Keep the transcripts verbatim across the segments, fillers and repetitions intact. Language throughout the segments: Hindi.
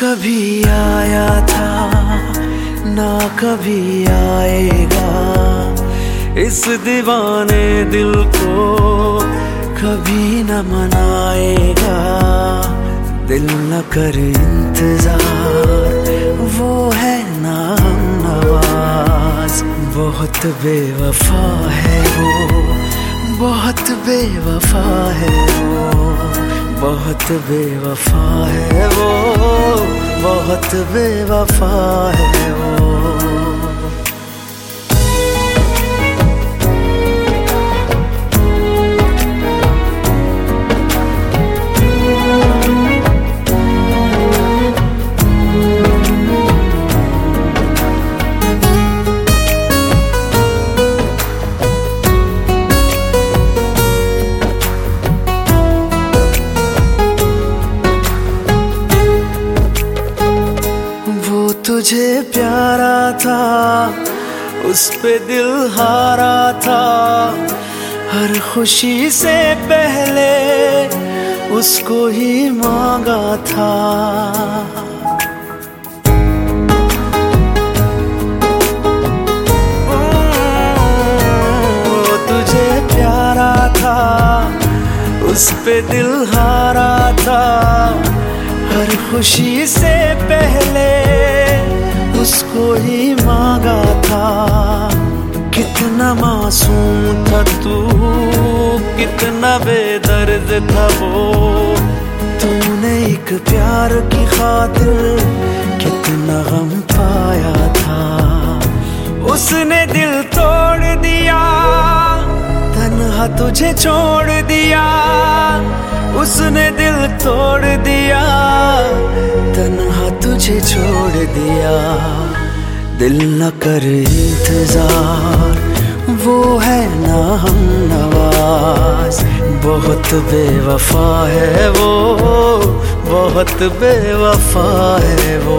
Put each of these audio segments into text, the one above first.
कभी आया था ना कभी आएगा, इस दीवाने दिल को कभी न मनाएगा। दिल न करे इंतजार, वो है नाम नवाज। बहुत बेवफा है वो, बहुत बेवफा है वो, बहुत बेवफा है वो, बहुत बेवफा है वो। तुझे प्यारा था, उस पे दिल हारा था, हर खुशी से पहले उसको ही मांगा था। ओ, तुझे प्यारा था, उस पे दिल हारा था, हर खुशी से पहले उसको ही मांगा था। कितना मासूम था तू, कितना बेदर्द था वो। तूने एक प्यार की खातिर कितना गम पाया था। उसने दिल तोड़ दिया, तन्हा तुझे छोड़ दिया। उसने दिल तोड़ दिया, तन्हा तुझे छोड़ दिया। दिल न करे इंतजार, वो है ना हम नवाज। बहुत बेवफा है वो, बहुत बेवफा है वो।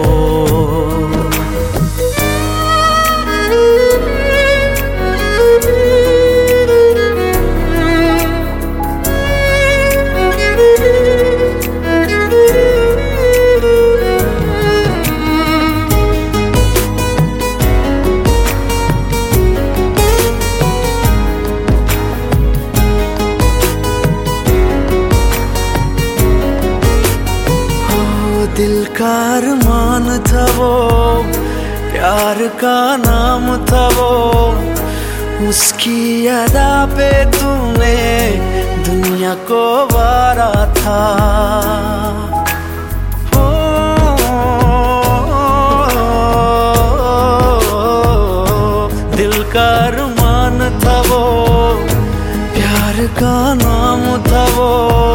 दिल का अरमान था वो, प्यार का नाम था वो। उसकी अदा पे तूने दुनिया को वारा था। ओ, दिल का अरमान था वो, प्यार का नाम था वो।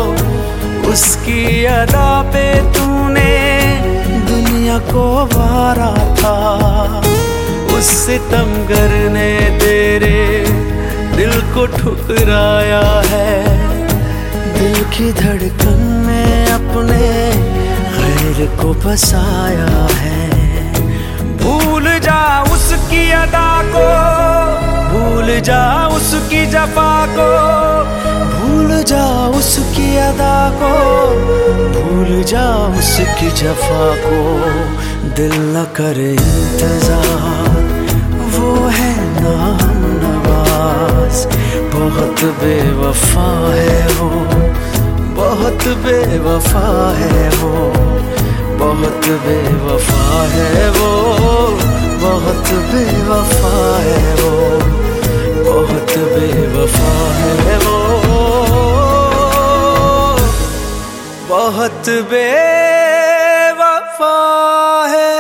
उसकी अदा पे तूने दुनिया को वारा था। उस सितमगर ने तेरे दिल को ठुकराया है। दिल की धड़कन में अपने गैर को बसाया है। भूल जा उसकी अदा को, भूल जा उसकी जफा को। भूल जा उसकी अदा को, भूल जा उसकी जफा को। दिल न करे इंतजार, वो है नाम नवाज। बहुत बेवफा है वो, बहुत बेवफा है वो, बहुत बेवफा है वो, बहुत बेवफा है वो, बहुत बेवफा है वो, बहुत बेवफा है।